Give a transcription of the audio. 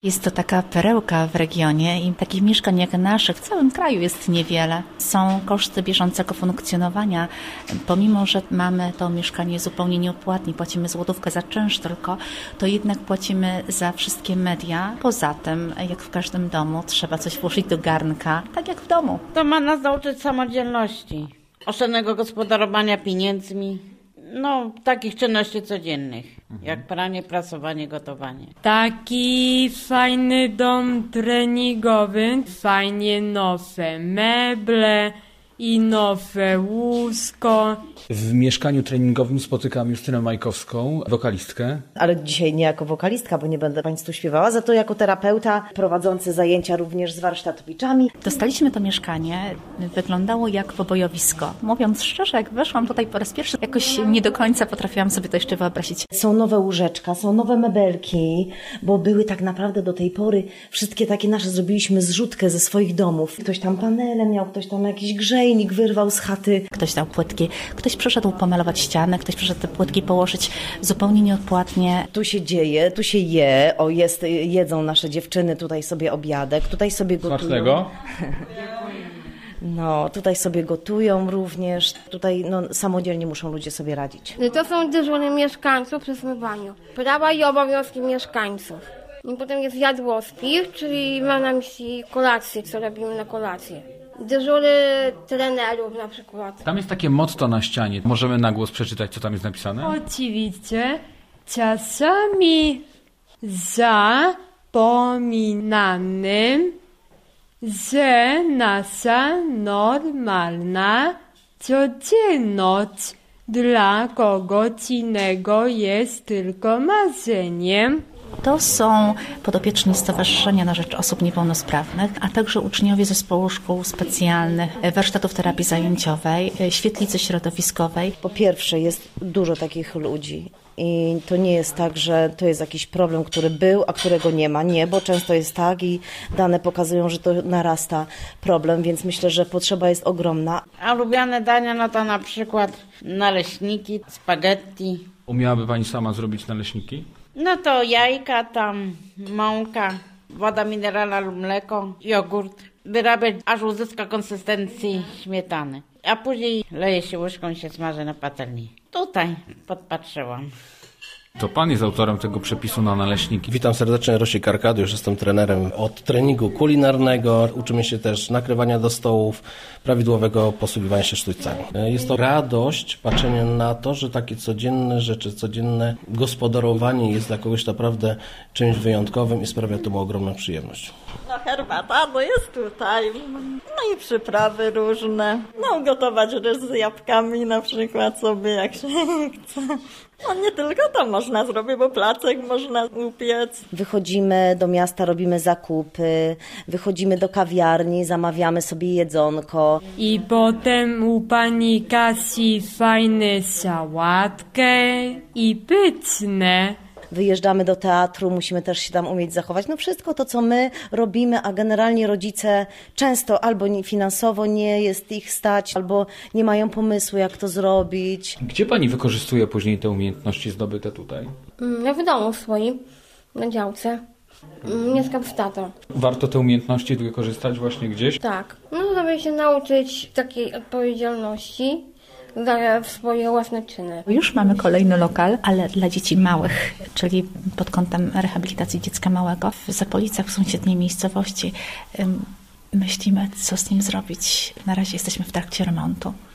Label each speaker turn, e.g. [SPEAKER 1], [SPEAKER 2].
[SPEAKER 1] Jest to taka perełka w regionie i takich mieszkań jak naszych w całym kraju jest niewiele. Są koszty bieżącego funkcjonowania. Pomimo, że mamy to mieszkanie zupełnie nieopłatnie, płacimy złotówkę za czynsz tylko, to jednak płacimy za wszystkie media. Poza tym, jak w każdym domu, trzeba coś włożyć do garnka, tak jak w domu.
[SPEAKER 2] To ma nas nauczyć samodzielności, oszczędnego gospodarowania pieniędzmi. Takich czynności codziennych, jak pranie, prasowanie, gotowanie.
[SPEAKER 3] Taki fajny dom treningowy, fajnie nowe meble i nowe łóżko.
[SPEAKER 4] W mieszkaniu treningowym spotykam Justynę Majkowską, wokalistkę.
[SPEAKER 5] Ale dzisiaj nie jako wokalistka, bo nie będę Państwu śpiewała, za to jako terapeuta prowadzący zajęcia również z warsztatowiczami.
[SPEAKER 1] Dostaliśmy to mieszkanie, wyglądało jak pobojowisko. Mówiąc szczerze, jak weszłam tutaj po raz pierwszy, jakoś nie do końca potrafiłam sobie to jeszcze wyobrazić.
[SPEAKER 5] Są nowe łóżeczka, są nowe mebelki, bo były tak naprawdę do tej pory wszystkie takie nasze, zrobiliśmy zrzutkę ze swoich domów. Ktoś tam panele miał, ktoś tam jakiś grzejnik wyrwał z chaty.
[SPEAKER 1] Ktoś dał płytki, ktoś przyszedł pomalować ścianę, ktoś przyszedł te płytki położyć zupełnie nieodpłatnie.
[SPEAKER 5] Tu się dzieje, tu się je, jedzą nasze dziewczyny, tutaj sobie obiadek, tutaj sobie gotują.
[SPEAKER 4] Smacznego.
[SPEAKER 5] Tutaj sobie gotują również, tutaj samodzielnie muszą ludzie sobie radzić.
[SPEAKER 6] To są dyżury mieszkańców przy zmywaniu. Prawa i obowiązki mieszkańców. I potem jest jadłospich, czyli mam na myśli kolację, co robimy na kolację. Dyżury trenerów na przykład.
[SPEAKER 4] Tam jest takie motto na ścianie. Możemy na głos przeczytać, co tam jest napisane?
[SPEAKER 3] Oczywiście czasami zapominanym, że nasza normalna codzienność dla kogoś innego jest tylko marzeniem.
[SPEAKER 1] To są podopieczni Stowarzyszenia na Rzecz Osób Niepełnosprawnych, a także uczniowie zespołu szkół specjalnych, warsztatów terapii zajęciowej, świetlicy środowiskowej.
[SPEAKER 5] Po pierwsze, jest dużo takich ludzi. I to nie jest tak, że to jest jakiś problem, który był, a którego nie ma. Nie, bo często jest tak i dane pokazują, że to narasta problem, więc myślę, że potrzeba jest ogromna.
[SPEAKER 2] A lubiane dania, to na przykład naleśniki, spaghetti.
[SPEAKER 4] Umiałaby Pani sama zrobić naleśniki?
[SPEAKER 2] To jajka, tam mąka, woda mineralna lub mleko, jogurt. Wyrabiać, aż uzyska konsystencji śmietany. A później leje się łyżką i się smaży na patelni. Tutaj podpatrzyłam.
[SPEAKER 4] To Pan jest autorem tego przepisu na naleśniki.
[SPEAKER 7] Witam serdecznie, Rosik Arkadiusz, jestem trenerem od treningu kulinarnego. Uczymy się też nakrywania do stołów, prawidłowego posługiwania się sztućcami. Jest to radość patrzenia na to, że takie codzienne rzeczy, codzienne gospodarowanie jest dla kogoś naprawdę czymś wyjątkowym i sprawia to mu ogromną przyjemność.
[SPEAKER 8] Herbata, jest tutaj, i przyprawy różne. Gotować ryż z jabłkami na przykład sobie, jak się chce. Nie tylko to można zrobić, bo placek można upiec.
[SPEAKER 5] Wychodzimy do miasta, robimy zakupy, wychodzimy do kawiarni, zamawiamy sobie jedzonko.
[SPEAKER 3] I potem u pani Kasi fajne sałatkę i pyszne.
[SPEAKER 5] Wyjeżdżamy do teatru, musimy też się tam umieć zachować. Wszystko to, co my robimy, a generalnie rodzice często albo finansowo nie jest ich stać, albo nie mają pomysłu, jak to zrobić.
[SPEAKER 4] Gdzie Pani wykorzystuje później te umiejętności zdobyte tutaj?
[SPEAKER 6] Ja w domu swoim, na działce. Mieszkam z tatą.
[SPEAKER 4] Warto te umiejętności wykorzystać właśnie gdzieś?
[SPEAKER 6] Tak. Żeby się nauczyć takiej odpowiedzialności za swoje własne czyny.
[SPEAKER 1] Już mamy kolejny lokal, ale dla dzieci małych, czyli pod kątem rehabilitacji dziecka małego. W Zapolicach, w sąsiedniej miejscowości, myślimy, co z nim zrobić. Na razie jesteśmy w trakcie remontu.